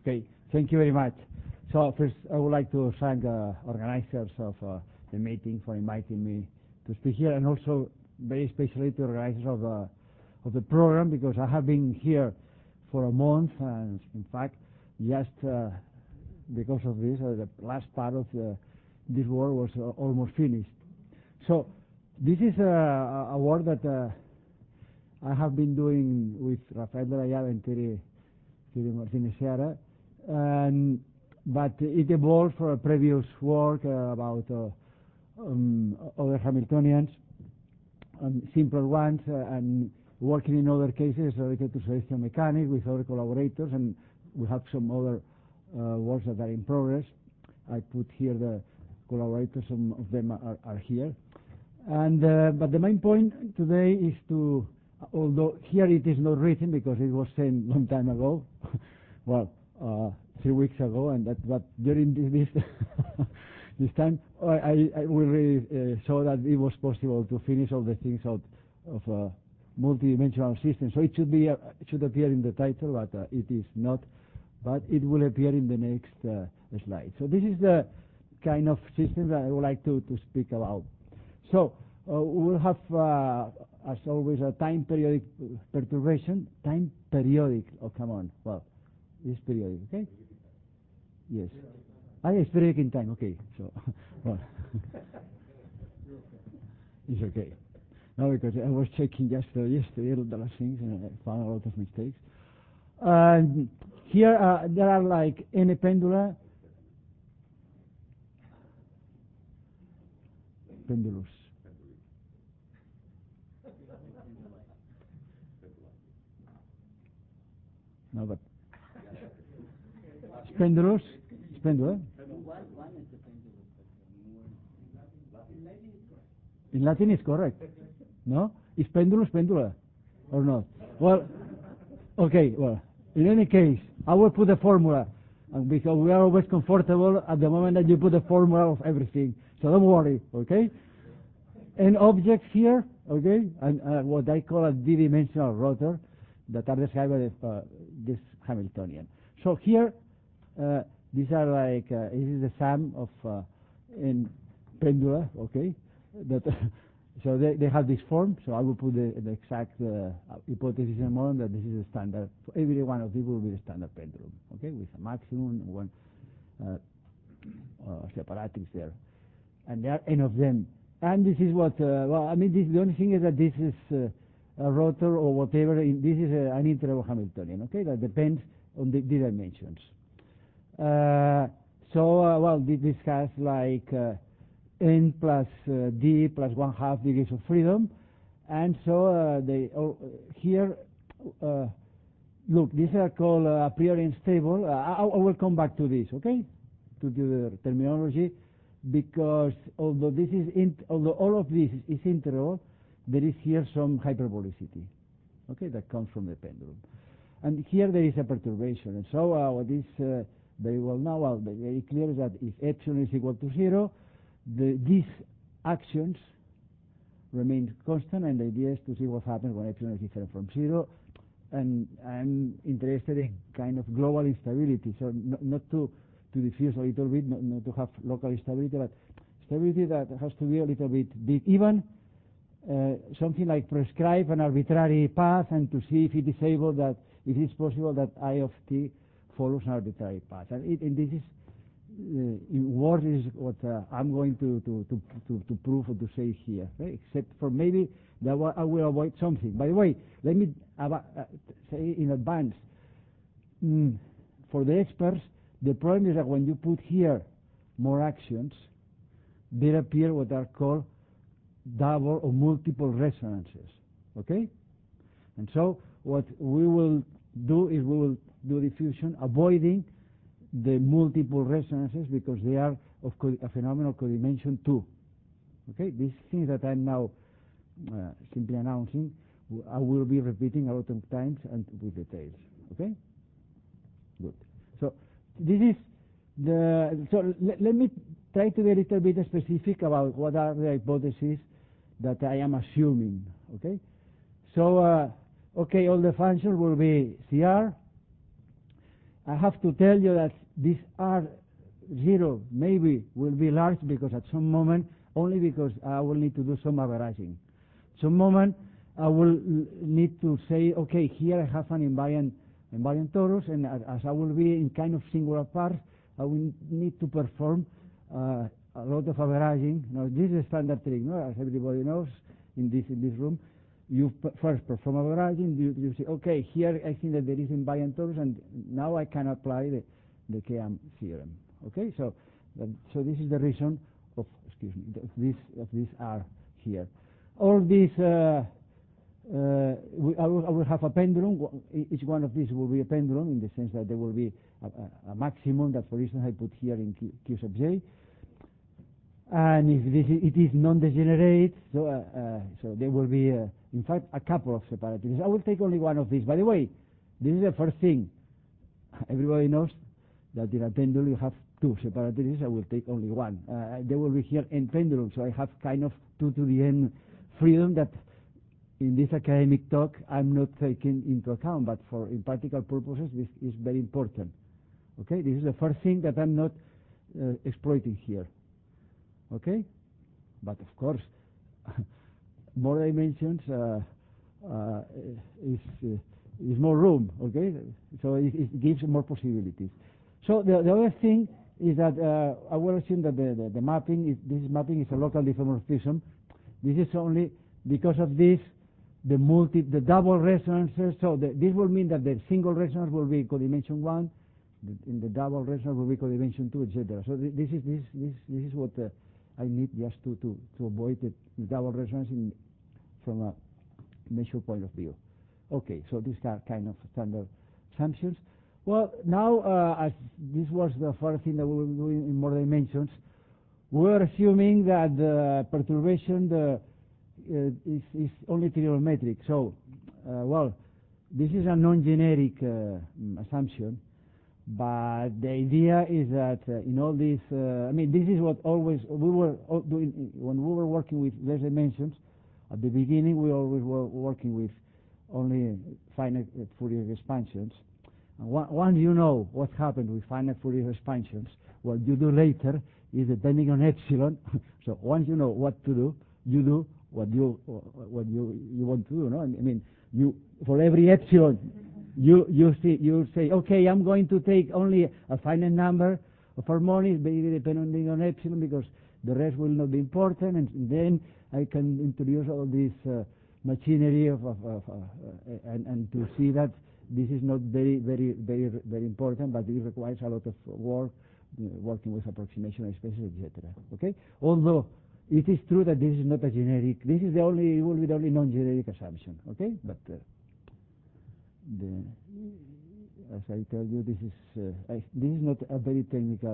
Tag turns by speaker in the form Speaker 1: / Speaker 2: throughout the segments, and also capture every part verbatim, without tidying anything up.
Speaker 1: Okay, thank you very much. So first, I would like to thank uh, organizers of uh, the meeting for inviting me to speak here, and also very especially to organizers of, uh, of the program, because I have been here for a month, and in fact, just uh, because of this, uh, the last part of the, this work was uh, almost finished. So this is uh, a work that uh, I have been doing with Rafael de la Llave and Thierry, Thierry Martinez Seara, and but it evolved from a previous work uh, about uh, um, other Hamiltonians, um, simpler ones, uh, and working in other cases related to celestial mechanics with other collaborators, and we have some other uh, works that are in progress. I put here the collaborators, some of them are, are here. And uh, but the main point today is to, although here it is not written because it was sent long time ago, well, uh, three weeks ago, and that, but during this this, this time, I, I will really uh, show that it was possible to finish all the things out of a multi-dimensional system. So it should be uh, it should appear in the title, but uh, it is not. But it will appear in the next uh, slide. So this is the kind of system that I would like to to speak about. So uh, we'll have, uh, as always, a time periodic perturbation. Time periodic. Oh, come on. Well, it's periodic, okay? Yes. Ah, it's periodic in time. Okay. So, well, it's okay. No, because I was checking just uh, yesterday the last things, and I found a lot of mistakes. And here uh, there are like any pendula, pendulus. No, but pendulus, pendula. In Latin is correct. No, is pendulus pendula, or not? Well, okay. Well, in any case, I will put the formula, and because we are always comfortable at the moment that you put the formula of everything. So don't worry, okay? And objects here, okay, and uh, what I call a d-dimensional rotor that are described by uh, this Hamiltonian. So here, uh, these are like, uh, this is the sum of uh, in pendula, okay? That so they, they have this form, so I will put the, the exact uh, hypothesis in a moment that this is a standard. For every one of these will be the standard pendulum, okay, with a maximum, one uh, uh, separatrix there. And there are n of them. And this is what, uh, well, I mean, this, the only thing is that this is uh, a rotor or whatever. In, this is a, an interval Hamiltonian, okay? That depends on the, the dimensions. Uh, so, uh, well, this, this has like uh, n plus uh, d plus one half degrees of freedom. And so uh, they oh, here, uh, look, these are called uh, a priori unstable. Uh, I, I will come back to this, okay? To the terminology. Because although this is int although all of this is integral, there is here some hyperbolicity, okay, that comes from the pendulum, and here there is a perturbation. And so uh, what is uh, very well now, well, very clear is that if epsilon is equal to zero, the, these actions remain constant, and the idea is to see what happens when epsilon is different from zero. And I'm interested in kind of global instability, so no, not to. to diffuse a little bit, not, not to have local stability, but stability that has to be a little bit big. Even uh, something like prescribe an arbitrary path and to see if it is able that, if it is possible that I of t follows an arbitrary path. And, it, and this is, uh, in words, is what uh, I'm going to, to, to, to, to prove or to say here, right? Except for maybe that I will avoid something. By the way, let me uh, say in advance, mm, for the experts, the problem is that when you put here more actions, there appear what are called double or multiple resonances, okay? And so what we will do is we will do diffusion, avoiding the multiple resonances because they are of a phenomenal codimension two, okay? These things that I'm now uh, simply announcing, I will be repeating a lot of times and with details, okay? Good. So this is the, so let, let me try to be a little bit specific about what are the hypotheses that I am assuming, okay? So, uh, okay, all the functions will be C R, I have to tell you that this R zero maybe will be large because at some moment, only because I will need to do some averaging. Some moment I will need to say, okay, here I have an invariant, invariant torus, and as I will be in kind of singular parts, I will need to perform uh, a lot of averaging. Now, this is a standard trick, no? As everybody knows in this in this room. You first perform averaging, you, you say, okay, here I think that there is invariant torus, and now I can apply the, the K A M theorem. Okay, so that, so this is the reason of, excuse me, of this, of this R here. All these, uh, uh, we, I, will, I will have a pendulum. Each one of these will be a pendulum in the sense that there will be a, a, a maximum that, for instance, I put here in Q, Q sub j. And if this is, it is non-degenerate, so, uh, uh, so there will be, uh, in fact, a couple of separatives. I will take only one of these. By the way, this is the first thing. Everybody knows that in a pendulum you have two separatives. I will take only one. Uh, there will be here n pendulum, so I have kind of two to the n freedom that in this academic talk I'm not taking into account, but for in practical purposes this is very important. Okay, this is the first thing that I'm not uh, exploiting here. Okay, but of course, more dimensions uh, uh, is uh, is more room. Okay, so it, it gives more possibilities. So the, the other thing is that uh, I will assume that the, the, the mapping is this mapping is a local diffeomorphism. This is only because of this the multi the double resonances. So the, this will mean that the single resonance will be codimension one, the, in the double resonance will be codimension two, et cetera. So th this is this this this is what. Uh, I need just to, to, to avoid the double resonance in, from a measure point of view. Okay, so these are kind of standard assumptions. Well, now, uh, as this was the first thing that we were doing in more dimensions, we were assuming that the perturbation the, uh, is, is only trigonometric. So, uh, well, this is a non-generic uh, assumption. But the idea is that uh, in all these, uh, I mean, this is what always we were doing when we were working with less dimensions. At the beginning, we always were working with only finite Fourier expansions. And once you know what happened with finite Fourier expansions, what you do later is depending on epsilon. So once you know what to do, you do what you what you you want to do. No, I mean, you for every epsilon. You you see you say, okay, I'm going to take only a finite number of harmonics, maybe depending on epsilon, because the rest will not be important, and then I can introduce all this uh, machinery of, of, of uh, and, and to see that this is not very very very very important, but it requires a lot of work, uh, working with approximation spaces, et cetera. Okay, although it is true that this is not a generic. This is the only it will be the only non-generic assumption. Okay, but. Uh, The, as I tell you, this is uh, I, this is not a very technical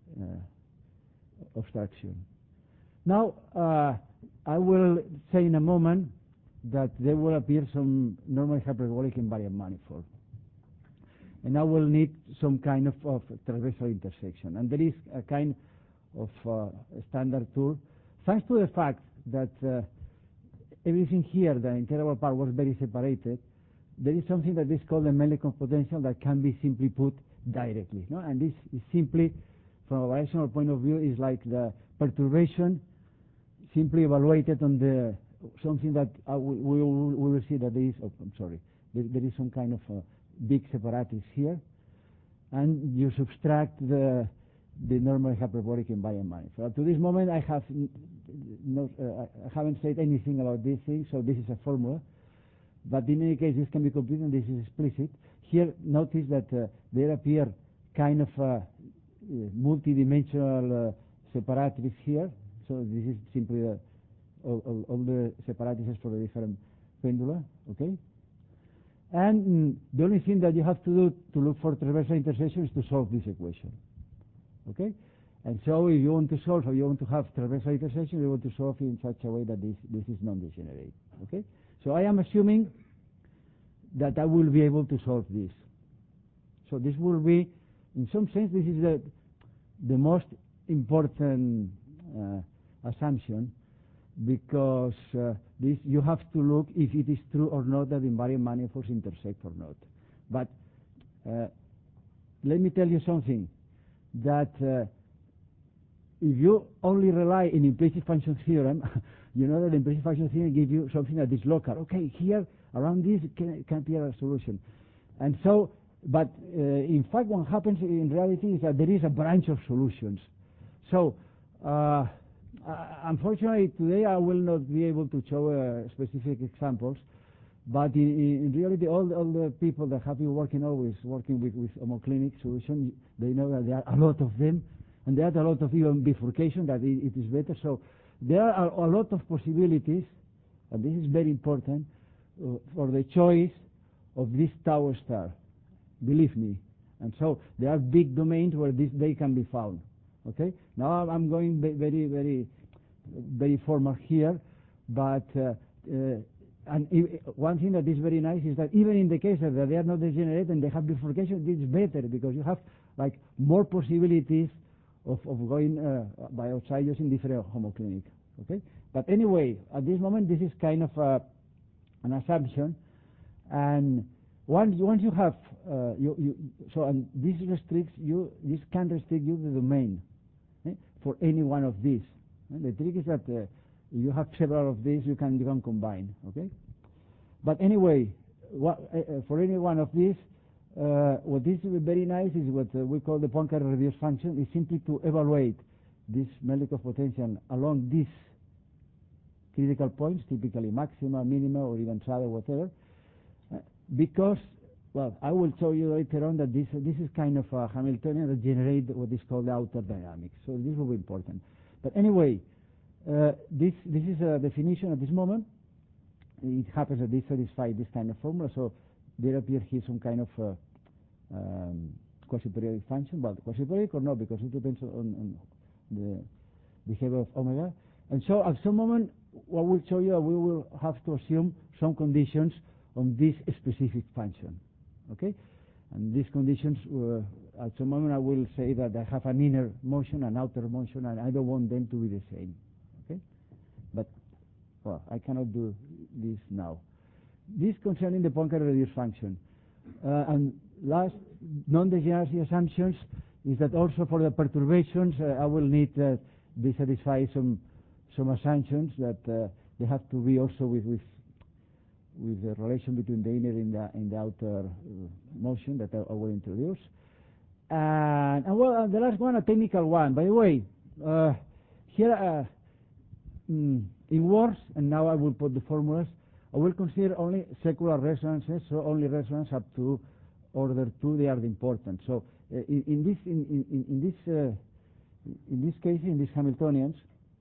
Speaker 1: uh, abstraction. Now, uh, I will say in a moment that there will appear some normal hyperbolic invariant manifold, and I will need some kind of, of transversal intersection, and there is a kind of uh, standard tool, thanks to the fact that uh, everything here, the integrable part, was very separated. There is something that is called the Melnikov potential that can be simply put directly, no? And this is simply, from a variational point of view, is like the perturbation simply evaluated on the something that uh, we, we, we will see that there is. Oh, I'm sorry, there, there is some kind of uh, big separatis here, and you subtract the the normal hyperbolic invariant manifold. To this moment, I have no, uh, I haven't said anything about this thing, so this is a formula. But in any case, this can be computed, and this is explicit. Here, notice that uh, there appear kind of uh, uh, multi-dimensional uh, separatrices here. So this is simply uh, all, all, all the separatrices for the different pendula, okay? And mm, the only thing that you have to do to look for transversal intersection is to solve this equation, okay? And so if you want to solve, or you want to have transversal intersection, you want to solve in such a way that this, this is non-degenerate, okay? So I am assuming that I will be able to solve this. So this will be, in some sense, this is the, the most important uh, assumption, because uh, this you have to look if it is true or not that invariant manifolds intersect or not. But uh, let me tell you something, that uh, if you only rely on implicit function theorem, you know that the implicit function theorem gives you something that is local. Okay, here, around this can, can appear a solution. And so, but uh, in fact what happens in reality is that there is a branch of solutions. So, uh, uh, unfortunately today I will not be able to show uh, specific examples, but in, in reality all, all the people that have been working always working with, with homoclinic solutions, they know that there are a lot of them, and there are a lot of even bifurcation that it, it is better. So there are a, a lot of possibilities, and this is very important, uh, for the choice of this tower star, believe me. And so there are big domains where this they can be found. Okay, now I'm going very, very, very formal here, but uh, uh, and one thing that is very nice is that even in the case that they are not degenerate and they have bifurcation, it's better because you have like more possibilities of, of going uh, by outside using different homoclinic. Okay, but anyway, at this moment this is kind of uh, an assumption, and once once you have uh, you, you so and this restricts you, this can restrict you the domain. Eh, for any one of these. And the trick is that uh, you have several of these, you can, you can combine, okay? But anyway, what, uh, for any one of these, uh, what is very nice is what uh, we call the Poincare reduced function, is simply to evaluate this Melnikov potential along these critical points, typically maxima, minima, or even shadow, whatever, uh, because well, I will show you later on that this uh, this is kind of a Hamiltonian that generate what is called the outer dynamics. So this will be important. But anyway, uh, this this is a definition at this moment. It happens that this satisfies this kind of formula. So there appears here some kind of uh, um, quasi-periodic function, but quasi-periodic or not, because it depends on, on the behavior of omega. And so at some moment, what we'll show you, we will have to assume some conditions on this specific function. Okay, and these conditions, uh, at some moment I will say that I have an inner motion, an outer motion, and I don't want them to be the same. Okay, but well, I cannot do this now. This concerning the Poincare reduced function, uh, and last non-degeneracy assumptions is that also for the perturbations uh, I will need uh, to satisfy some some assumptions that uh, they have to be also with with. with the relation between the inner and the, and the outer uh, motion that I, I will introduce. And, and well, uh, the last one, a technical one. By the way, uh, here uh, mm, in words, and now I will put the formulas, I will consider only secular resonances, so only resonance up to order two, they are the important. So uh, in, in this, in, in, in this, uh, in this case, in these Hamiltonians,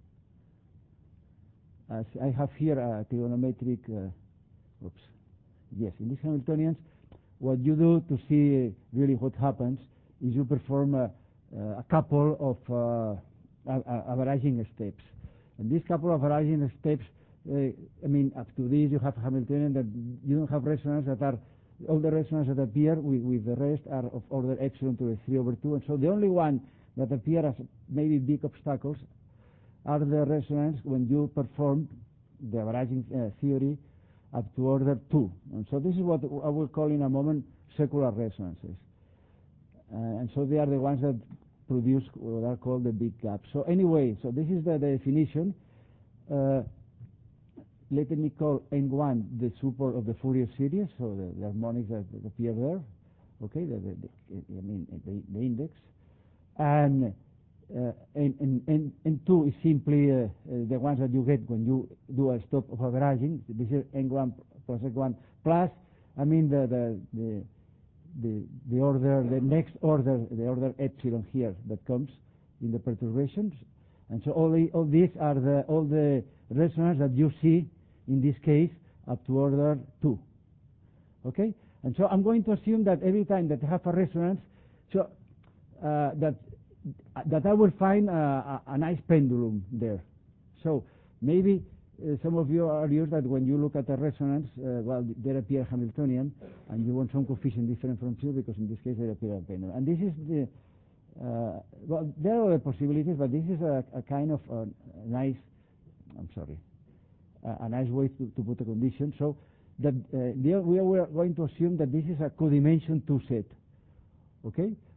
Speaker 1: as I have here a trigonometric uh, Oops. Yes, in these Hamiltonians, what you do to see really what happens is you perform a, a couple of uh, averaging steps. And these couple of averaging steps, uh, I mean, up to this you have Hamiltonian that you don't have resonance that are, all the resonance that appear with, with the rest are of order epsilon to the three over two. And so the only one that appear as maybe big obstacles are the resonance when you perform the averaging uh, theory up to order two. And so this is what I will call in a moment secular resonances. Uh, and so they are the ones that produce what are called the big gaps. So anyway, so this is the, the definition. Uh, let me call N one the support of the Fourier series, so the, the harmonics that, that appear there. Okay, the, the, the, I mean the, the index. And Uh, and, and, and, and two is simply uh, uh, the ones that you get when you do a stop of averaging. This is N one plus N one plus, I mean the, the, the, the, the order, the next order, the order epsilon here that comes in the perturbations. And so all, the, all these are the, all the resonance that you see in this case up to order two. Okay? And so I'm going to assume that every time that I have a resonance, so uh, that that I will find a, a, a nice pendulum there. So maybe uh, some of you are used that when you look at a resonance, uh, well, there appear Hamiltonian, and you want some coefficient different from zero, because in this case there appear a pendulum. And this is the, uh, well, there are other possibilities, but this is a, a kind of a nice, I'm sorry, a, a nice way to, to put a condition. So that uh, there we are going to assume that this is a codimension two set. Okay?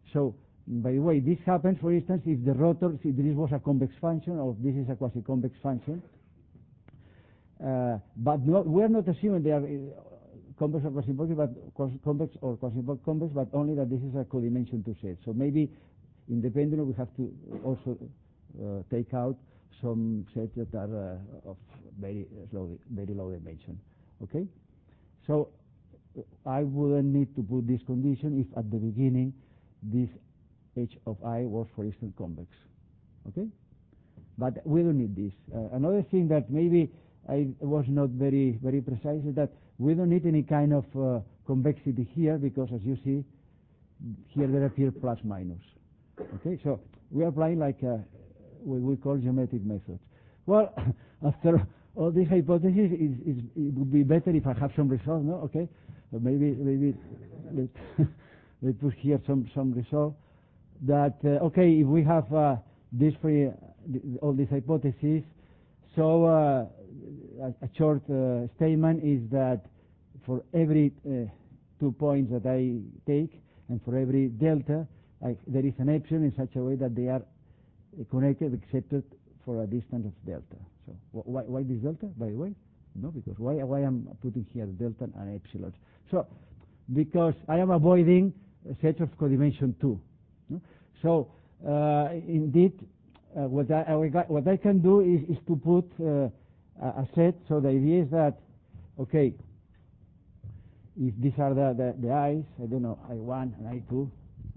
Speaker 1: So, by the way, this happens, for instance, if the rotor, if this was a convex function, or this is a quasi-convex function. Uh, but no, we're not assuming they are uh, convex or quasi-convex, but convex or quasi-convex, but only that this is a codimension two set. So maybe in the pendulum we have to also uh, take out some sets that are uh, of very low, very low dimension. Okay, so I wouldn't need to put this condition if at the beginning this h of I was, for instance, convex. Okay, but we don't need this. Uh, another thing that maybe I was not very very precise is that we don't need any kind of uh, convexity here, because as you see here there appear plus minus. Okay, so we are applying like uh, what we call geometric methods. Well, after all these hypotheses, it, it, it would be better if I have some result, no? Okay, so maybe maybe let let's put here some some result that uh, okay, if we have uh, this free, uh, all these hypotheses, so uh, a, a short uh, statement is that for every uh, two points that I take, and for every delta, I, there is an epsilon in such a way that they are uh, connected except for a distance of delta. So wh why, why this delta, by the way? No, because why, why I'm putting here delta and epsilon? So because I am avoiding a set of codimension two. No? So uh, indeed, uh, what, I, what I can do is, is to put uh, a, a set. So the idea is that, okay, if these are the, the, the I's, I don't know, I one and I two.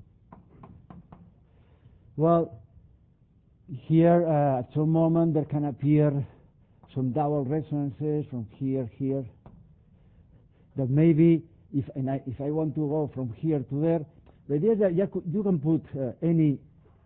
Speaker 1: Well, here uh, at some moment there can appear some double resonances from here, here. That maybe if and I, if I want to go from here to there, the idea is that you, could, you can put uh, any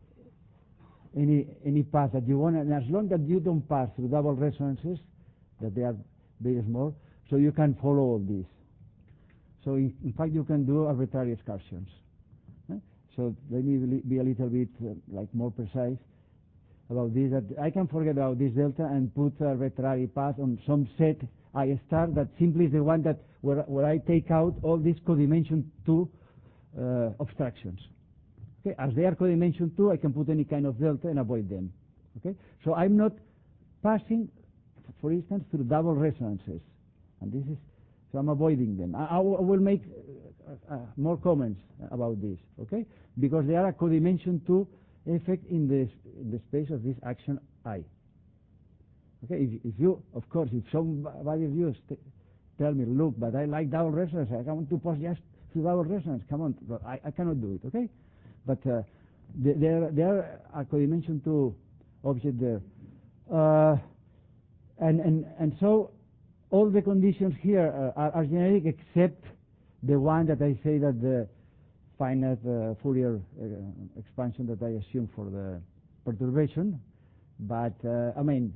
Speaker 1: any any path that you want, and as long that you don't pass through double resonances, that they are very small, so you can follow all this. So in, in fact, you can do arbitrary excursions. Eh? So let me be a little bit uh, like more precise about this. That I can forget about this delta and put a arbitrary path on some set I star that simply is the one that where where I take out all these codimension two uh, abstractions. Okay, as they are codimension two, I can put any kind of delta and avoid them. Okay, so I'm not passing, for instance, through double resonances, and this is. So I'm avoiding them. I, I will make uh, uh, more comments about this, okay? Because they are a codimension two effect in the, in the space of this action I. Okay, if, if you, of course, if somebody of you tell me, look, but I like double resonance, I want to pass just through double resonance, come on, but I, I cannot do it, okay? But uh, there, there are a codimension two object there. Uh, and, and, and so, all the conditions here uh, are, are generic except the one that I say that the finite uh, Fourier uh, expansion that I assume for the perturbation. But, uh, I mean,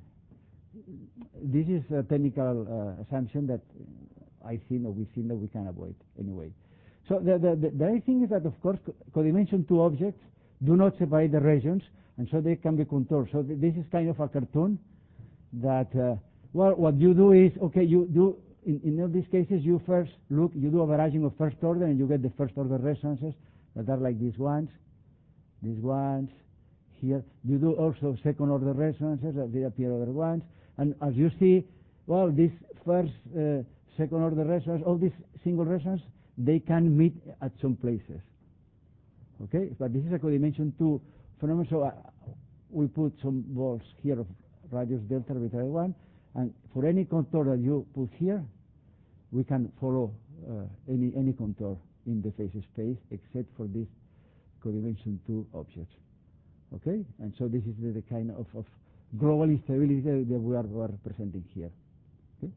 Speaker 1: this is a technical uh, assumption that I think or we think that we can avoid anyway. So the, the, the, the other thing is that, of course, codimension two objects do not separate the regions, and so they can be contoured. So th this is kind of a cartoon that uh, well, what you do is, okay, you do, in, in all these cases, you first look, you do averaging of first order, and you get the first order resonances that are like these ones, these ones, here. You do also second order resonances, that they appear other ones, and as you see, well, this first, uh, second order resonance, all these single resonances, they can meet at some places. Okay, but this is a codimension two phenomenon, so uh, we put some balls here of radius delta arbitrary one, and for any contour that you put here, we can follow uh, any any contour in the phase space except for this codimension two objects. Okay, and so this is the, the kind of, of global instability that we are, we are presenting here. Okay.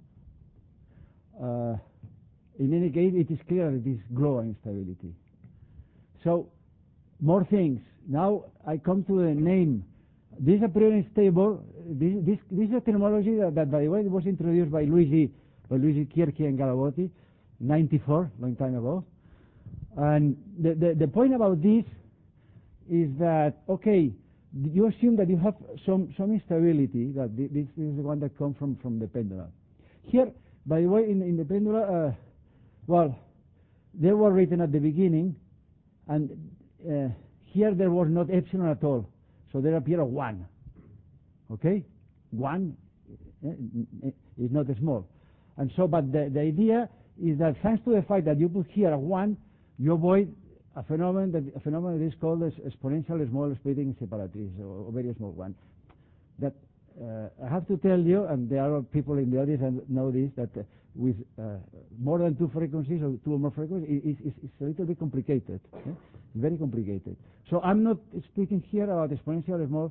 Speaker 1: Uh, in any case, it is clear that it is global instability. So, more things. Now I come to the name. This a priori unstable. This, this, this is a terminology that, that, by the way, was introduced by Luigi, by Luigi Chierchi and Galabotti, ninety-four, long time ago. And the, the, the point about this is that, okay, you assume that you have some, some instability, that this, this is the one that comes from, from the pendulum. Here, by the way, in, in the pendulum, uh, well, they were written at the beginning, and uh, here there was not epsilon at all, so there appeared a one. Okay, one uh, is not small, and so but the, the idea is that thanks to the fact that you put here a one, you avoid a phenomenon that a phenomenon that is called as exponential small splitting separatrice, or, or very small one. That uh, I have to tell you, and there are people in the audience that know this, that uh, with uh, more than two frequencies or two or more frequencies, it, it, it's a little bit complicated, eh? Very complicated. So I'm not speaking here about exponential small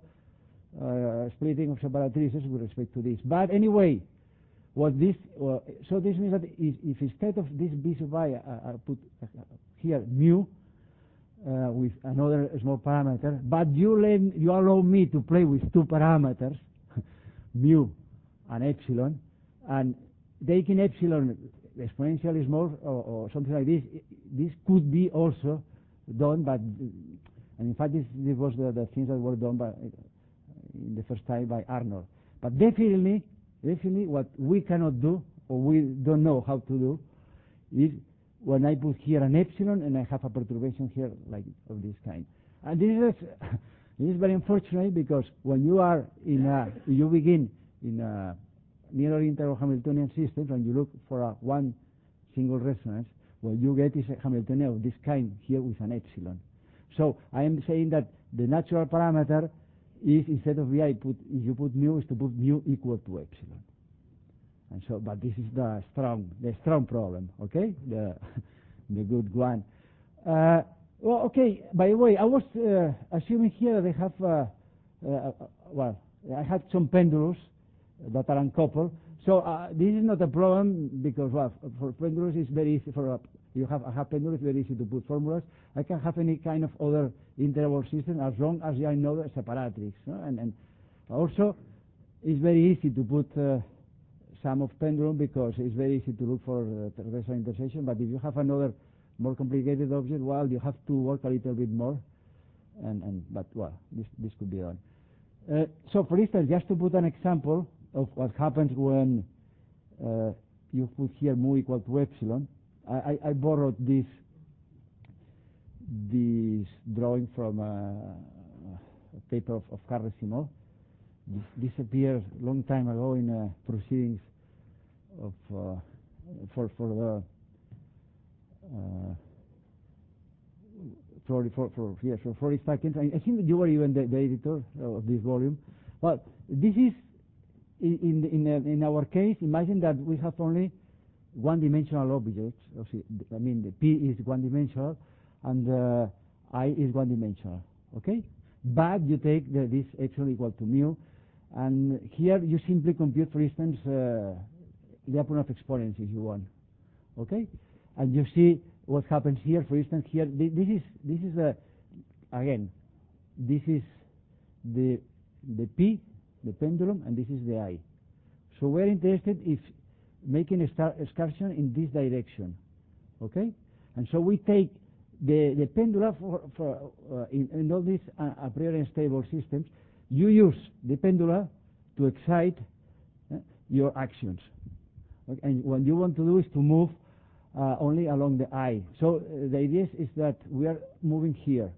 Speaker 1: uh, splitting of separatrices with respect to this. But anyway, what this well, so this means that if, if instead of this b sub I, I, I put uh, here mu uh, with another small parameter, but you let you allow me to play with two parameters, mu and epsilon, and taking epsilon exponentially small or, or something like this, this could be also done, but and in fact this, this was the, the things that were done by in the first time by Arnold. But definitely, definitely, what we cannot do or we don't know how to do is when I put here an epsilon and I have a perturbation here like of this kind. And this is this is very unfortunate because when you are in a you begin in a near integral Hamiltonian systems and you look for a one single resonance, what you get is a Hamiltonian of this kind here with an epsilon. So I am saying that the natural parameter is instead of vi, put if you put mu is to put mu equal to epsilon. And so, but this is the strong, the strong problem, okay? The the good one. Uh, well, okay. By the way, I was uh, assuming here that I have, uh, uh, well, I had some pendulums that are uncoupled. So uh, this is not a problem because, well, for pendulums it's very easy. For uh, you have I have pendulums, very easy to put formulas. I can have any kind of other interval system as long as I know the separatrix, no? and and also it's very easy to put. Uh, sum of pendulum because it's very easy to look for uh, resonant intersection, but if you have another more complicated object, well, you have to work a little bit more, and, and but well, this, this could be done. Uh, so for instance, just to put an example of what happens when uh, you put here mu equal to epsilon, I, I, I borrowed this this drawing from a, a paper of, of Carré-Simon. This, this appeared a long time ago in uh, proceedings of uh, for for the uh, for for for yes for Floris Takens. I, I think you were even the, the editor of this volume. Well, this is in in in, uh, in our case. Imagine that we have only one-dimensional objects. I mean, the P is one-dimensional and uh, I is one-dimensional. Okay, but you take the, this epsilon equal to mu. And here you simply compute, for instance, uh, the Lyapunov exponents if you want, okay? And you see what happens here. For instance, here th this is this is the again, this is the the P, the pendulum, and this is the I. So we're interested if making a star excursion in this direction, okay? And so we take the the pendulum for, for uh, in, in all these uh, a priori unstable systems. You use the pendula to excite uh, your actions. Okay? And what you want to do is to move uh, only along the I. So uh, the idea is, is that we are moving here.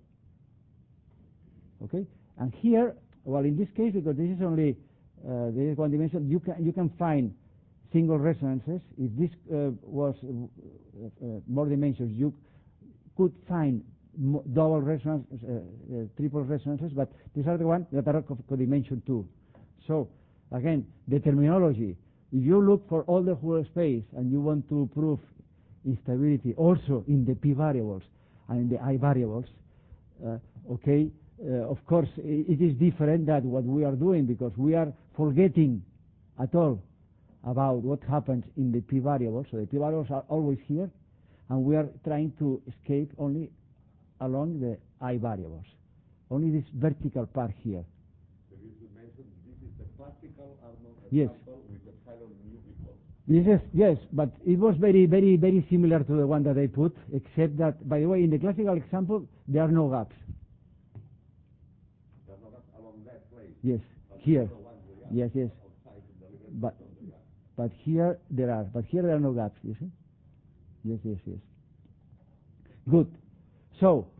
Speaker 1: Okay? And here, well, in this case, because this is only uh, there is one dimension, you can you can find single resonances. If this uh, was uh, uh, more dimensions, you could find double resonance, uh, uh, triple resonances, but these are the ones that are co-dimension two. So, again, the terminology. If you look for all the whole space and you want to prove instability also in the p variables and in the I variables, uh, okay, uh, of course, it is different than what we are doing because we are forgetting at all about what happens in the p variables. So the p variables are always here, and we are trying to escape only along the I variables, only this vertical part here.
Speaker 2: So you mentioned this is the classical Arnold
Speaker 1: yes.
Speaker 2: example with the epsilon mu equal.
Speaker 1: This is, yes, but it was very, very, very similar to the one that I put, except that, by the way, in the classical example, there are no gaps.
Speaker 2: There are no gaps along that place.
Speaker 1: Yes,
Speaker 2: but
Speaker 1: here. Yes, yes.
Speaker 2: But,
Speaker 1: but here there are, but here there are no gaps, you see? Yes, yes, yes. Good. So,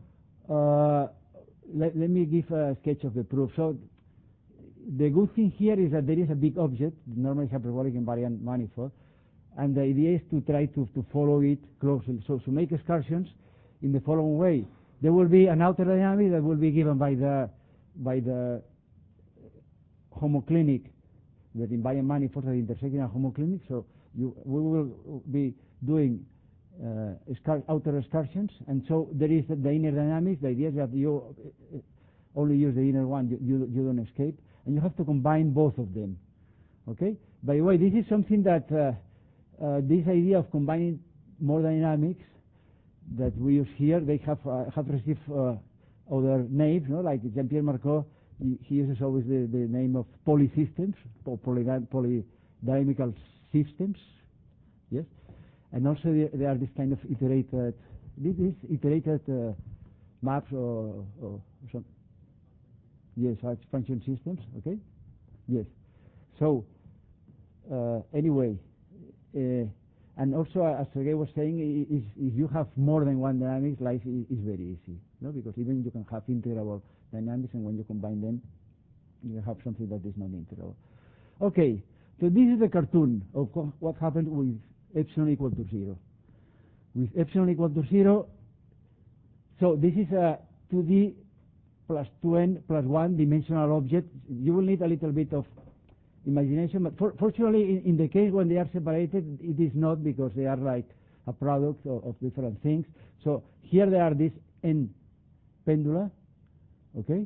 Speaker 1: uh, let, let me give a sketch of the proof. So the good thing here is that there is a big object, normally hyperbolic invariant manifold, and the idea is to try to, to follow it closely. So to make excursions in the following way. There will be an outer dynamic that will be given by the by the homoclinic, the invariant manifold that intersecting a homoclinic. So you, we will be doing uh, excur outer excursions, and so there is the, the inner dynamics. The idea is that you uh, only use the inner one, you, you, you don't escape, and you have to combine both of them. Okay? By the way, this is something that uh, uh, this idea of combining more dynamics that we use here, they have uh, have received uh, other names, no? Like Jean-Pierre Marcot, he, he uses always the, the name of polysystems, or polydy polydynamical systems, yes? And also there, there are this kind of iterated, this is iterated uh, maps or, or some, yes, function systems, okay? Yes. So, uh, anyway, uh, and also, as Sergei was saying, is, if you have more than one dynamics, life is, is very easy, no? Because even you can have integrable dynamics, and when you combine them, you have something that is not integrable. Okay, so this is the cartoon of what happened with epsilon equal to zero. With epsilon equal to zero, so this is a two D plus two n plus one dimensional object. You will need a little bit of imagination, but for, fortunately in, in the case when they are separated, it is not, because they are like a product of, of different things. So here there are these n pendula, okay,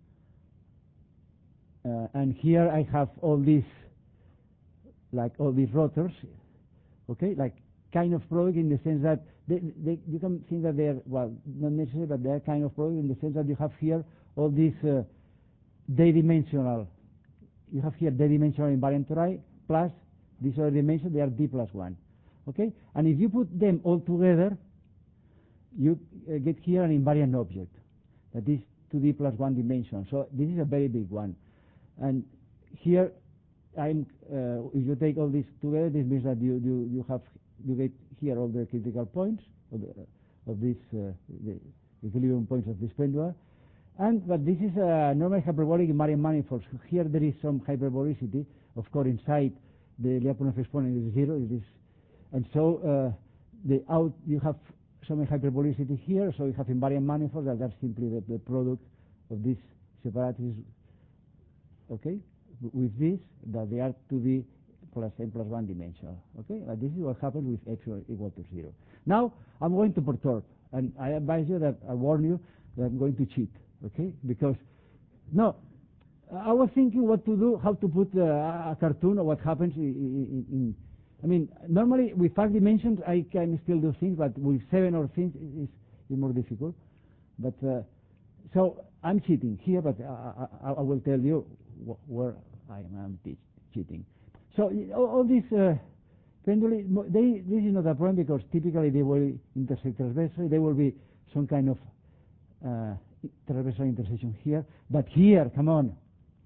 Speaker 1: uh, and here I have all these, like all these rotors, okay, like kind of product in the sense that they, they, you can think that they are, well, not necessarily, but they are kind of product in the sense that you have here all these uh, d-dimensional. You have here d-dimensional invariant tori plus this other dimension, they are d plus one. Okay? And if you put them all together, you uh, get here an invariant object that is two d plus one dimension. So this is a very big one. And here, I'm, uh, if you take all this together, this means that you, you, you have, you get here all the critical points of, the, of this, uh, the equilibrium points of this pendula. And, but this is a normal hyperbolic invariant manifold. So here there is some hyperbolicity. Of course, inside the Lyapunov exponent is zero. It is, and so uh, the out you have some hyperbolicity here. So you have invariant manifolds that are simply the, the product of this separateness. Okay, with this that they are two D plus n plus one dimensional. Okay, but this is what happens with epsilon equal to zero. Now I'm going to perturb, and I advise you that I warn you that I'm going to cheat. Okay, because no, I was thinking what to do, how to put uh, a cartoon of what happens in, in, in. I mean, normally with five dimensions I can still do things, but with seven or things is is more difficult. But uh, so I'm cheating here, but I, I, I will tell you wh where I am cheating. So all, all these uh, penduli, they this is not a problem, because typically they will intersect transversely. There will be some kind of uh, transversal intersection here, but here, come on,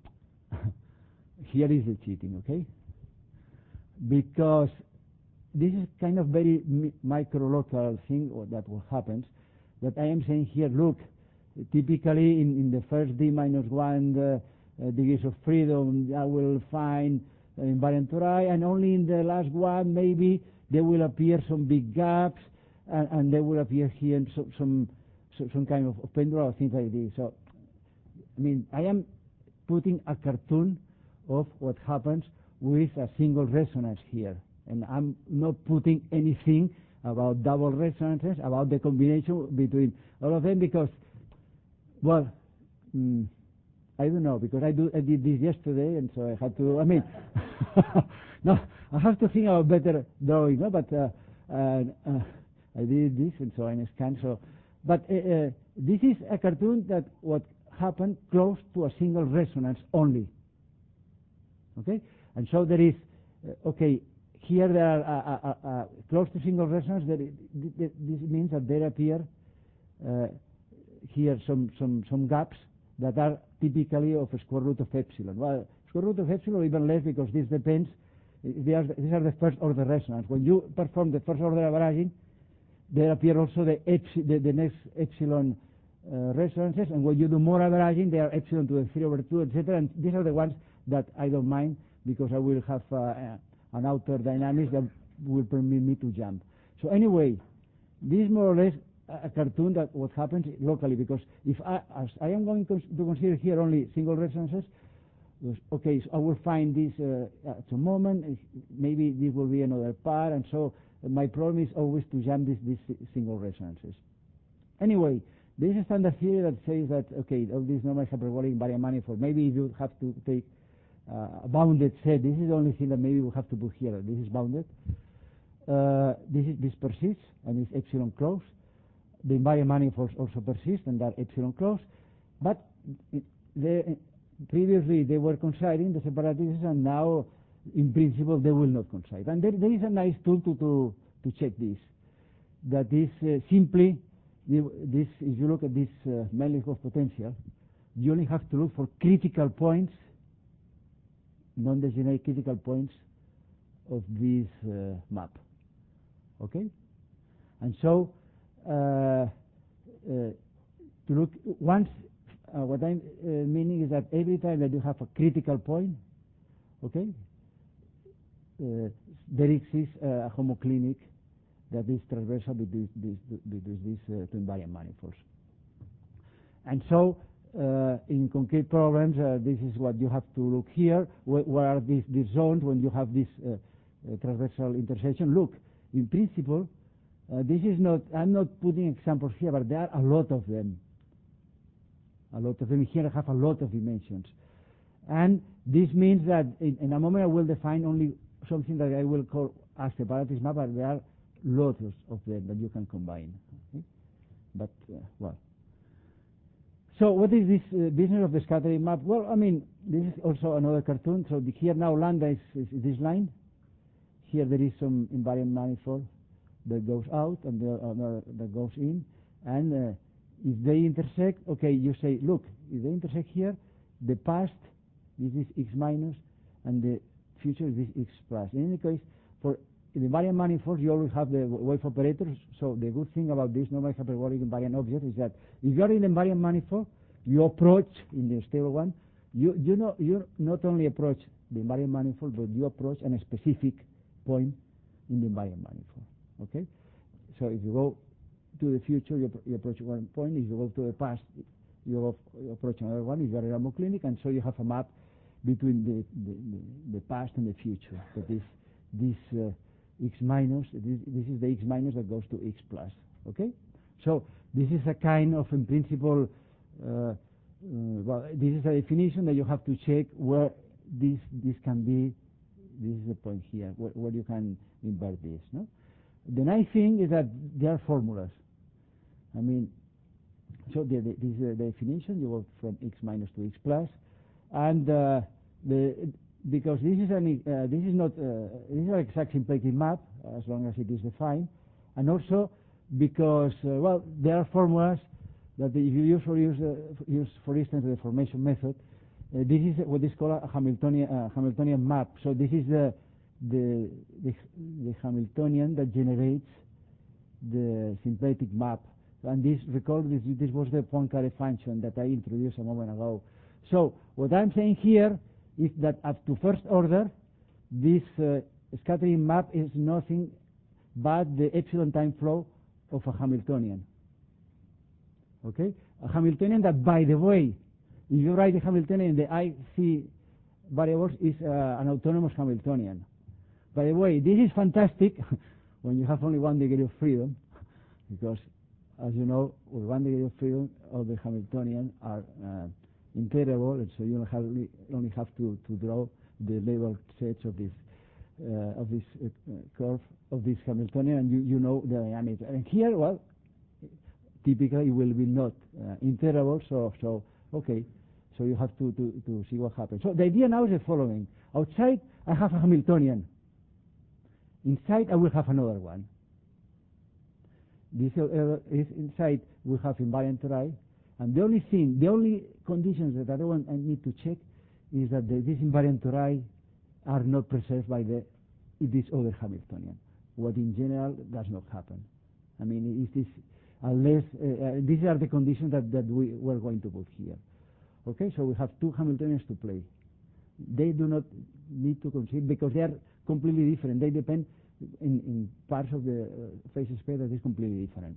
Speaker 1: here is the cheating, okay? Because this is kind of very micro-local thing or that what happens, that I am saying here, look, typically in, in the first d minus one the, uh, degrees of freedom, I will find uh, invariant tori, and only in the last one maybe there will appear some big gaps, and, and there will appear here some, some So some kind of pendula or things like this. So, I mean, I am putting a cartoon of what happens with a single resonance here, and I'm not putting anything about double resonances, about the combination between all of them, because, well, mm, I don't know, because I do I did this yesterday, and so I had to. I mean, no, I have to think about better drawing, no? But uh, uh, uh, I did this, and so I scanned. So. But uh, uh, this is a cartoon that what happened close to a single resonance only. Okay, and so there is uh, okay. Here there are uh, uh, uh, close to single resonance. There is, th this means that there appear uh, here some some some gaps that are typically of a square root of epsilon. Well, square root of epsilon or even less, because this depends. They are, these are the first order resonance. When you perform the first order averaging, there appear also the, epsi the, the next epsilon uh, resonances, and when you do more averaging, they are epsilon to the three over two, et cetera. And these are the ones that I don't mind because I will have uh, uh, an outer dynamics that will permit me to jump. So anyway, this is more or less a, a cartoon that what happens locally, because if I, as I am going to, to consider here only single resonances, okay, so I will find this uh, at some moment, maybe this will be another pair, and so my problem is always to jump these, these single resonances. Anyway, there is a standard theory that says that, okay, all these normal hyperbolic invariant manifold, maybe you have to take uh, a bounded set. This is the only thing that maybe we have to put here. This is bounded. Uh, this, is, this persists, and is epsilon closed. The invariant manifolds also persist, and are epsilon closed. But the, previously they were coinciding, the separatists, and now, in principle, they will not coincide. And there, there is a nice tool to, to, to check this. That is uh, simply, this, if you look at this uh, Melnikov potential, you only have to look for critical points, non-degenerate critical points of this uh, map. Okay? And so, uh, uh, to look, once, uh, what I'm uh, meaning is that every time that you have a critical point, okay, uh, there exists uh, a homoclinic that is transversal between these, between these uh, two invariant manifolds. And so, uh, in concrete problems, uh, this is what you have to look here. Where, where are these, these zones when you have this uh, uh, transversal intersection? Look, in principle, uh, this is not, I'm not putting examples here, but there are a lot of them. A lot of them. Here I have a lot of dimensions. And this means that in, in a moment I will define only something that I will call a separatist map, but there are lots of them that you can combine. Okay? But, uh, well. So what is this uh, business of the scattering map? Well, I mean, this is also another cartoon. So the, here now lambda is, is this line. Here there is some invariant manifold that goes out and the other that goes in. And uh, if they intersect, okay, you say, look, if they intersect here, the past, this is x minus, and the future is this x plus. In any case, for the invariant manifolds, you always have the wave operators. So the good thing about this normal hyperbolic invariant object is that if you are in the invariant manifold, you approach in the stable one. You you know you not only approach the invariant manifold, but you approach a specific point in the invariant manifold. Okay. So if you go to the future, you, you approach one point. If you go to the past, you, go, you approach another one. If you are in a homoclinic, and so you have a map between the the, the, the past and the future. That is this. Uh, x minus, this, this is the x minus that goes to x plus, okay? So this is a kind of, in principle, uh, uh, well, this is a definition that you have to check where this this can be, this is the point here, where, where you can invert this, no? The nice thing is that there are formulas. I mean, so the, the, this is the definition, you go from x minus to x plus, and uh, the because this is an uh, this is not uh, this is an exact symplectic map as long as it is defined, and also because uh, well there are formulas that if you use for use, uh, use for instance the formation method, uh, this is what is called a Hamiltonian uh, Hamiltonian map. So this is the, the the the Hamiltonian that generates the symplectic map, and this recall this this was the Poincare function that I introduced a moment ago. So what I'm saying here is that up to first order, this uh, scattering map is nothing but the epsilon time flow of a Hamiltonian. Okay? A Hamiltonian that, by the way, if you write the Hamiltonian, the I C variables is uh, an autonomous Hamiltonian. By the way, this is fantastic when you have only one degree of freedom, because, as you know, with one degree of freedom, all the Hamiltonians are uh, integrable, and so you have only have to, to draw the label sets of this uh, of this uh, curve of this Hamiltonian, and you, you know the diameter. And here, well, typically it will be not uh, integrable, so so okay, so you have to, to to see what happens. So the idea now is the following: outside I have a Hamiltonian, inside I will have another one. This uh, is inside we have invariant Tori. And the only thing, the only conditions that I want I need to check is that the, this invariant Tori are not preserved by the this other Hamiltonian. What in general does not happen. I mean, is this unless uh, uh, these are the conditions that, that we were going to put here. Okay, so we have two Hamiltonians to play. They do not need to consider, because they are completely different. They depend in, in parts of the uh, phase space that is completely different.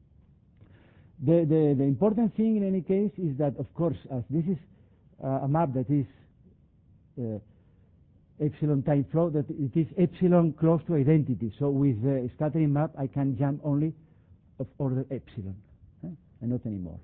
Speaker 1: The, the, the important thing in any case is that, of course, as this is uh, a map that is uh, epsilon time flow, that it is epsilon close to identity. So with the scattering map, I can jump only of order epsilon, eh? and not anymore.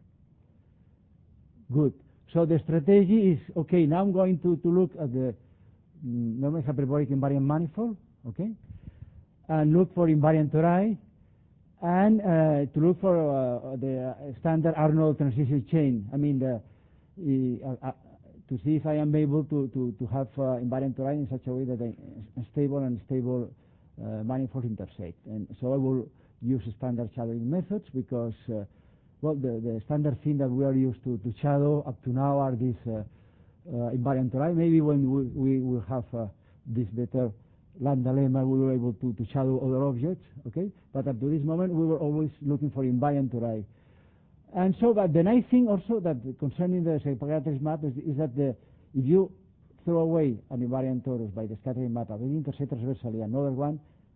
Speaker 1: Good. So the strategy is, okay, now I'm going to, to look at the mm, normal hyperbolic invariant manifold, okay, and look for invariant tori, and uh, to look for uh, the uh, standard Arnold transition chain. I mean, the, uh, uh, to see if I am able to, to, to have uh, invariant tori in such a way that a stable and stable uh, manifold intersect. And so I will use standard shadowing methods because, uh, well, the, the standard thing that we are used to, to shadow up to now are these uh, uh, invariant tori. Maybe when we, we will have uh, this better lambda lemma, we were able to, to shadow other objects, okay? But up to this moment, we were always looking for invariant tori. And so, but the nice thing also that concerning the Seyfert map is, is that the, if you throw away an invariant torus by the scattering map and intersect transversally another one,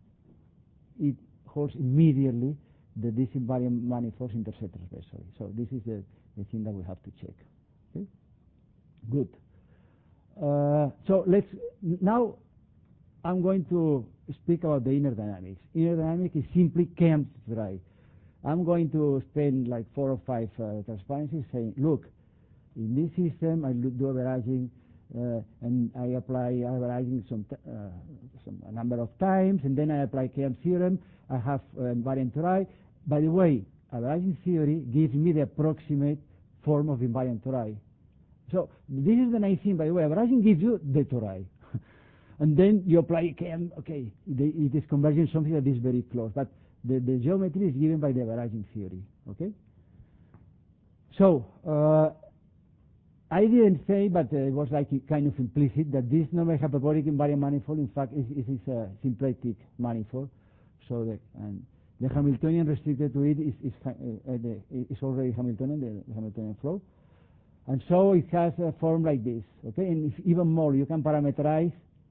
Speaker 1: it holds immediately that this invariant manifolds intersect transversally. So this is the, the thing that we have to check. Okay? Good. Uh, so let's now. I'm going to speak about the inner dynamics. Inner dynamics is simply K M tori. I'm going to spend like four or five uh, transparencies saying, look, in this system I do averaging uh, and I apply averaging some, t uh, some a number of times, and then I apply K M theorem. I have uh, invariant tori. By the way, averaging theory gives me the approximate form of invariant tori. So this is the nice thing, by the way. Averaging gives you the tori. And then you apply K M, okay, it is converging something that is very close. But the, the geometry is given by the averaging theory, okay? So, uh, I didn't say, but uh, it was like kind of implicit, that this normal hyperbolic invariant manifold, in fact, is, is, is a symplectic manifold. So the, and the Hamiltonian restricted to it is, is, uh, the, is already Hamiltonian, the, the Hamiltonian flow. And so it has a form like this, okay? And if even more, you can parameterize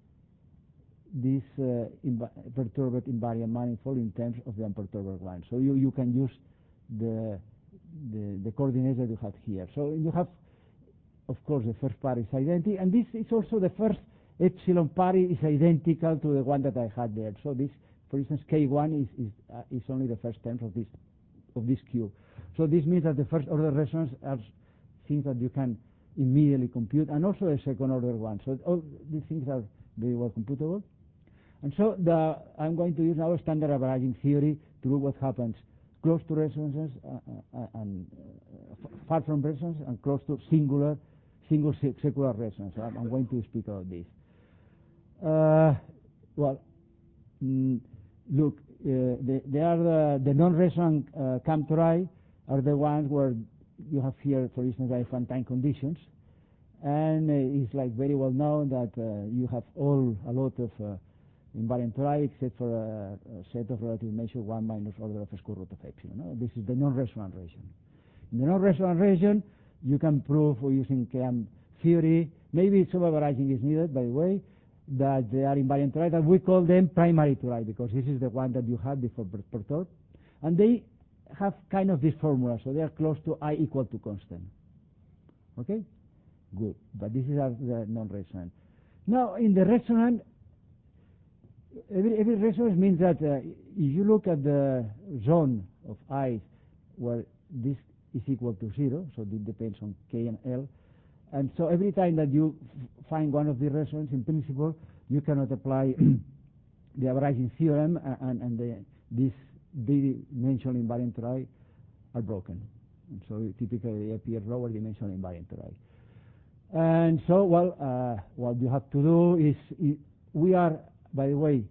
Speaker 1: this uh, inv perturbed invariant manifold in terms of the unperturbed one. So you, you can use the, the, the coordinates that you have here. So you have, of course, the first part is identical, and this is also the first epsilon party is identical to the one that I had there. So this, for instance, K one is, is, uh, is only the first term of this, of this cube. So this means that the first order resonance are things that you can immediately compute, and also the second order one. So all these things are very well computable. And so the, I'm going to use now standard averaging theory to look what happens close to resonances uh, uh, and uh, far from resonance and close to singular, single secular resonance. So I'm, I'm going to speak about this. Uh, well, mm, look, uh, they, they are the, the non-resonant uh, K M tori are the ones where you have here, for instance, I time conditions, and uh, it's like very well known that uh, you have all a lot of uh, invariant tori except for a, a set of relative measure one minus order of square root of epsilon. No? This is the non-resonant region. In the non-resonant region, you can prove using K M theory. Maybe some averaging is needed, by the way, that they are invariant tori, that we call them primary tori, because this is the one that you had before perturb. And they have kind of this formula, so they are close to I equal to constant. Okay? Good. But this is the non-resonant. Now, in the resonant, every, every resonance means that uh, if you look at the zone of I where this is equal to zero, so it depends on K and L, and so every time that you f find one of the resonances, in principle, you cannot apply the averaging theorem, uh, and, and the, this d-dimensional invariant tori are broken. And so typically they appear lower dimensional invariant tori. And so, well, uh, what you have to do is, is, we are, by the way,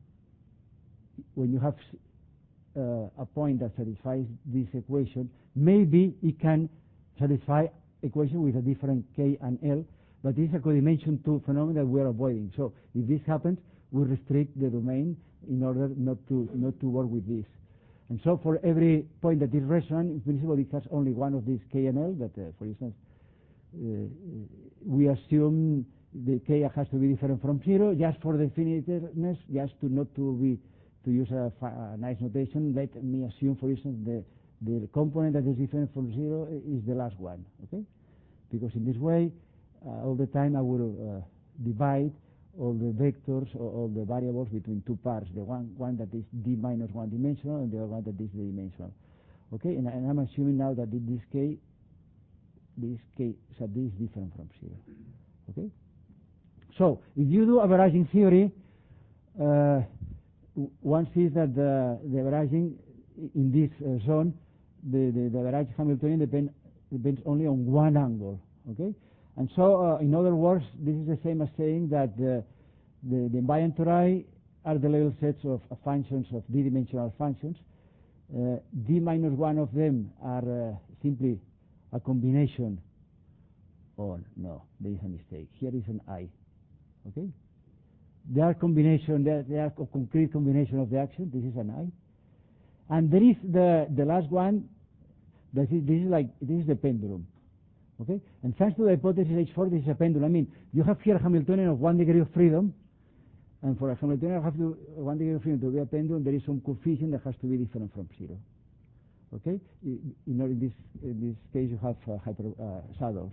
Speaker 1: when you have uh, a point that satisfies this equation, maybe it can satisfy equation with a different K and L, but this is a codimension two phenomenon that we are avoiding. So if this happens, we restrict the domain in order not to not to work with this. And so for every point that is resonant, in principle, it has only one of these K and L that, uh, for instance, uh, we assume the K has to be different from zero, just for definiteness, just to not to be, to use a, a nice notation, let me assume, for instance, the, the component that is different from zero is the last one, okay? Because in this way, uh, all the time I will uh, divide all the vectors or all the variables between two parts, the one, one that is d minus one dimensional and the other one that is d-dimensional. Okay, and, and I'm assuming now that in this K, this K sub d is different from zero. Okay? So, if you do averaging theory, uh, one sees that the, the averaging in this uh, zone, the, the, the average Hamiltonian depend, depends only on one angle. Okay? And so, uh, in other words, this is the same as saying that the, the, the invariant tori are the level sets of uh, functions of d-dimensional functions. Uh, d minus one of them are uh, simply a combination. Oh, no, there is a mistake. Here is an I. Okay? They are combination, they are, they are a concrete combination of the action. This is an I. And there is the, the last one, that is, this is like, this is the pendulum. Okay? And thanks to the hypothesis H four, this is a pendulum. I mean, you have here a Hamiltonian of one degree of freedom, and for a Hamiltonian have to, one degree of freedom to be a pendulum, there is some coefficient that has to be different from zero. Okay? In, in, this, in this case, you have uh, hyper, uh, saddles.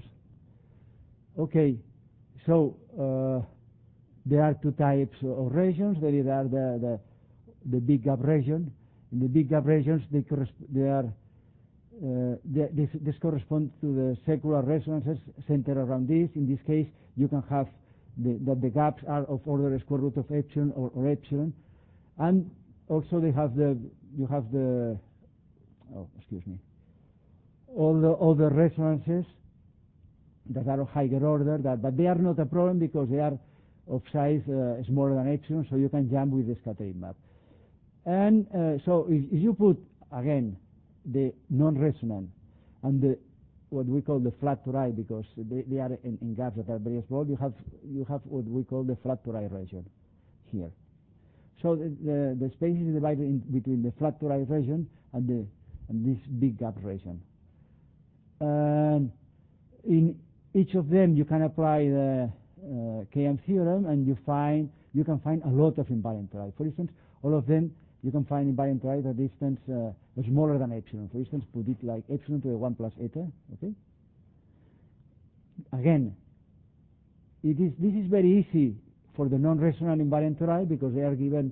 Speaker 1: Okay, so uh, there are two types of regions. There are the, the, the big gap region. In the big gap regions, they, they are Uh, the, this, this corresponds to the secular resonances centered around this. In this case, you can have the, that the gaps are of order square root of epsilon or, or epsilon, and also they have the you have the oh excuse me all the other resonances that are of higher order, that but they are not a problem because they are of size uh, smaller than epsilon, so you can jump with the scattering map. And uh, so if, if you put again the non-resonant and the what we call the flat tori, because they, they are in, in gaps that are very small, you have you have what we call the flat tori region here. So the, the, the space is divided in between the flat tori region and the and this big gap region. And in each of them, you can apply the uh, K M theorem, and you find you can find a lot of invariant tori. For instance, all of them you can find invariant tori at a distance uh, smaller than epsilon. For instance, put it like epsilon to the one plus eta. Okay. Again, it is this is very easy for the non-resonant invariant tori because they are given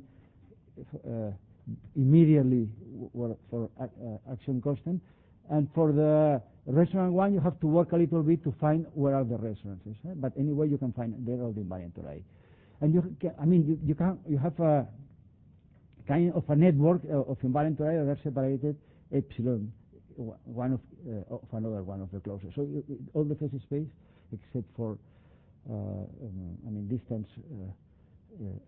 Speaker 1: uh, immediately for uh, action constant, and for the resonant one, you have to work a little bit to find where are the resonances. Eh? But anyway, you can find there all the invariant tori, and you can, I mean, you, you can you have a kind of a network uh, of invariant tori that are separated epsilon one of, uh, of another one of the closest. So you, all the phase space except for uh, um, I mean distance. Uh, uh,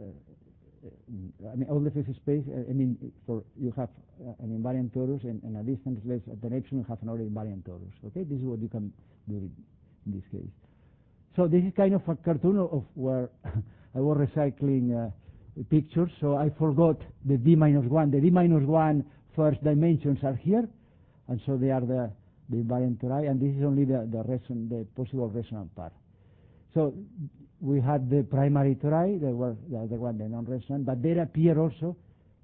Speaker 1: uh, I mean all the phase space. Uh, I mean for you have uh, an invariant torus and, and a distance less than epsilon, you have another invariant torus. Okay, this is what you can do in, in this case. So this is kind of a cartoon of, of where I was recycling. Uh, pictures, so I forgot the d minus one. The d minus one first dimensions are here, and so they are the, the invariant tori, and this is only the, the, reson the possible resonant part. So we had the primary tori, they were the, the one, the non-resonant, but there appear also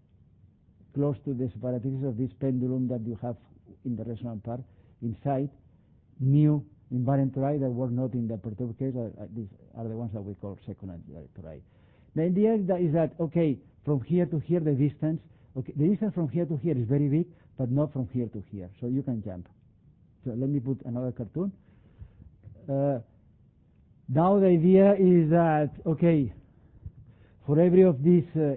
Speaker 1: close to the separations of this pendulum that you have in the resonant part inside new invariant tori that were not in the perturbed case. Uh, uh, these are the ones that we call secondary tori. The idea is that, is that, okay, from here to here the distance, okay, the distance from here to here is very big, but not from here to here, so you can jump. So let me put another cartoon. Uh, now the idea is that, okay, for every of these, uh,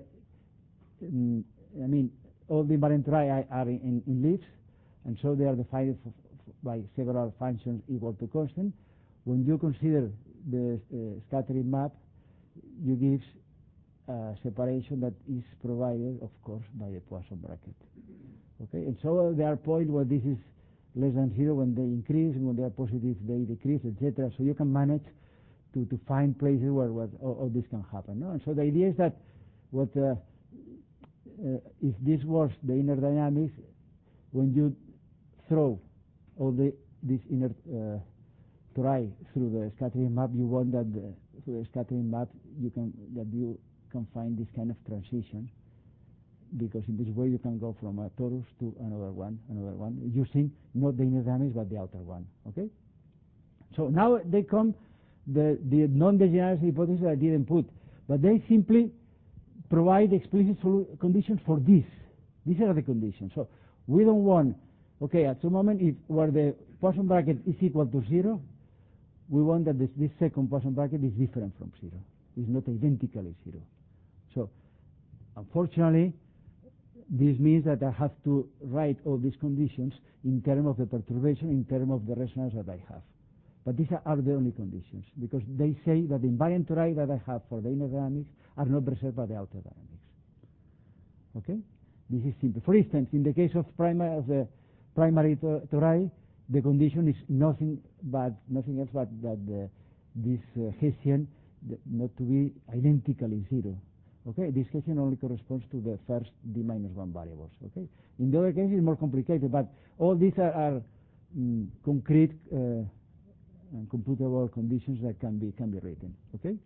Speaker 1: mm, I mean, all the invariant tori are in, in leaves, and so they are defined by several functions equal to constant. When you consider the uh, scattering map, you give Uh, separation that is provided, of course, by the Poisson bracket. Okay, and so uh, there are points where this is less than zero when they increase, and when they are positive they decrease, et cetera. So you can manage to, to find places where, where all, all this can happen. No? And so the idea is that what uh, uh, if this was the inner dynamics, when you throw all the this inner uh, tori through the scattering map, you want that the, through the scattering map you can that you can find this kind of transition, because in this way you can go from a torus to another one, another one, using not the inner dynamics but the outer one. Okay. So now they come the the non-degeneracy hypothesis that I didn't put, but they simply provide explicit conditions for this. These are the conditions. So we don't want, okay, at some moment, if where the Poisson bracket is equal to zero, we want that this, this second Poisson bracket is different from zero. It's not identically zero. So unfortunately, this means that I have to write all these conditions in terms of the perturbation, in terms of the resonance that I have. But these are the only conditions, because they say that the invariant tori that I have for the inner dynamics are not preserved by the outer dynamics. Okay? This is simple. For instance, in the case of, primary, of the primary tori, the condition is nothing but nothing else but that the, this uh, Hessian the, not to be identically zero. Okay? This Hessian only corresponds to the first d minus one variables. Okay? In the other case, it's more complicated, but all these are, are mm, concrete uh, and computable conditions that can be can be written. Okay.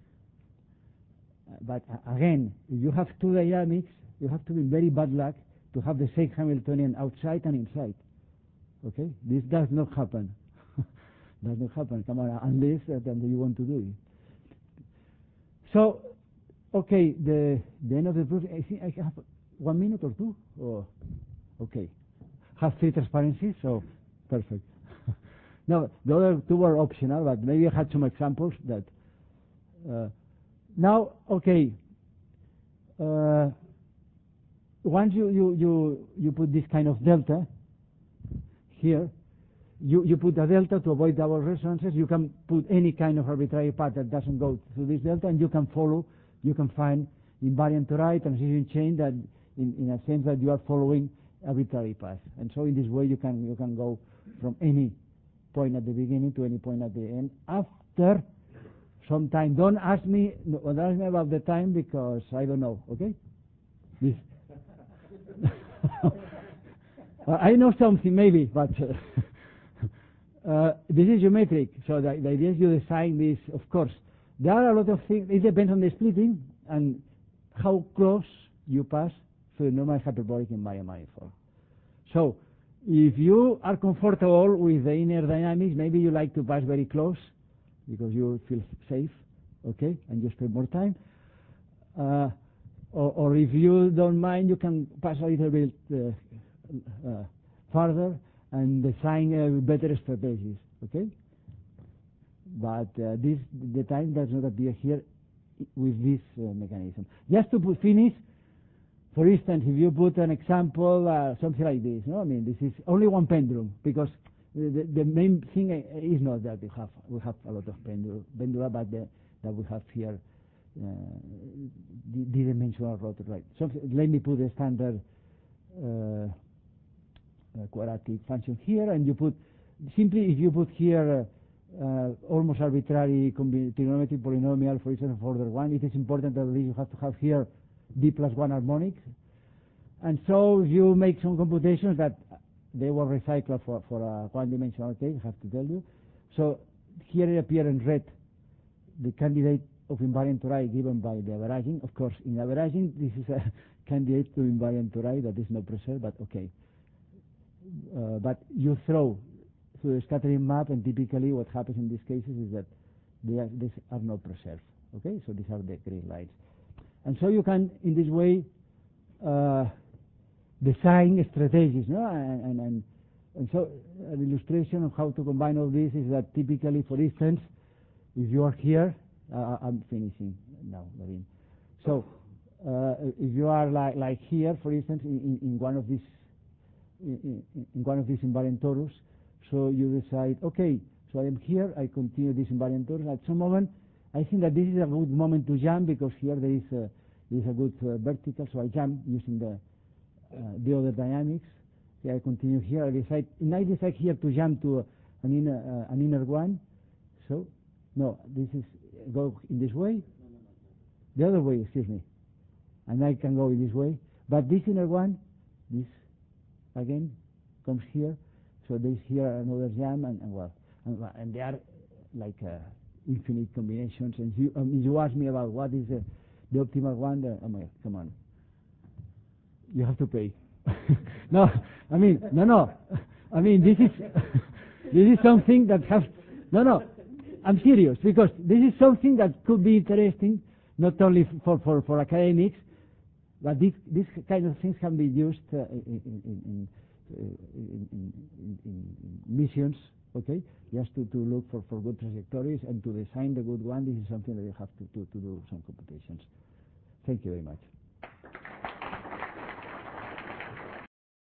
Speaker 1: Uh, but uh, again, if you have two dynamics, you have to be very bad luck to have the same Hamiltonian outside and inside. Okay, this does not happen. Does not happen. Come on, unless uh, then you want to do it. So, okay, the the end of the proof. I think I have one minute or two. Or okay, have three transparencies. So perfect. No, the other two were optional, but maybe I had some examples that. Uh, now, okay. Uh, once you, you, you, you put this kind of delta here, you, you put a delta to avoid double resonances. You can put any kind of arbitrary path that doesn't go through this delta, and you can follow, you can find invariant tori, transition chain that, in, in a sense that you are following arbitrary path. And so in this way you can, you can go from any point at the beginning to any point at the end after some time. Don't ask me, no, don't ask me about the time, because I don't know. Okay, this. I know something maybe, but uh, uh, this is geometric. So the, the idea is you design this. Of course, there are a lot of things. It depends on the splitting and how close you pass to the normal hyperbolic invariant manifold. So if you are comfortable with the inner dynamics, maybe you like to pass very close because you feel safe, okay, and you spend more time. Uh, or, or if you don't mind, you can pass a little bit uh, uh, further and design uh, better strategies, okay? But uh, this the time does not appear here with this uh, mechanism. Just to put, finish. For instance, if you put an example, uh, something like this, no? I mean, this is only one pendulum, because the, the main thing is not that we have we have a lot of pendula, pendula but the, that we have here uh, the, the dimensional rotor, right? So let me put a standard uh, uh, quadratic function here, and you put simply if you put here uh, uh, almost arbitrary trigonometric polynomial, for instance, of order one, it is important that you have to have here d plus one harmonics, and so you make some computations that they were recycled for, for a one-dimensional case, I have to tell you. So here it appears in red the candidate of invariant tori given by the averaging. Of course, in averaging, this is a candidate to invariant tori that is not preserved, but okay. Uh, but you throw through the scattering map, and typically what happens in these cases is that they are, these are not preserved. Okay, so these are the green lights. And so you can, in this way, uh, design strategies, no? And, and, and, and so an illustration of how to combine all this is that typically, for instance, if you are here, uh, I'm finishing now, Marin. So uh, if you are like, like here, for instance, in, in one of these, in, in one of these invariant torus, so you decide, okay, so I am here, I continue this invariant torus. At some moment, I think that this is a good moment to jump, because here there is a, there is a good uh, vertical, so I jump using the uh, the other dynamics. Okay, I continue here. I decide, and I decide here to jump to uh, an inner uh, an inner one. So, no, this is go in this way.
Speaker 2: No, no, no, no.
Speaker 1: The other way, excuse me, and I can go in this way. But this inner one, this again comes here. So there's here another jam, and, and well, and, and they are like uh, infinite combinations. And you, um, you ask me about what is the, the optimal one. The, oh my, come on, you have to pay. No, I mean, no, no. I mean, this is this is something that has. No, no. I'm serious, because this is something that could be interesting, not only for for, for academics, but this this kind of things can be used uh, in, in, in, uh, in, in, in, in missions. Okay, just to, to look for, for good trajectories and to design the good one. This is something that you have to, to, to do some computations. Thank you very much.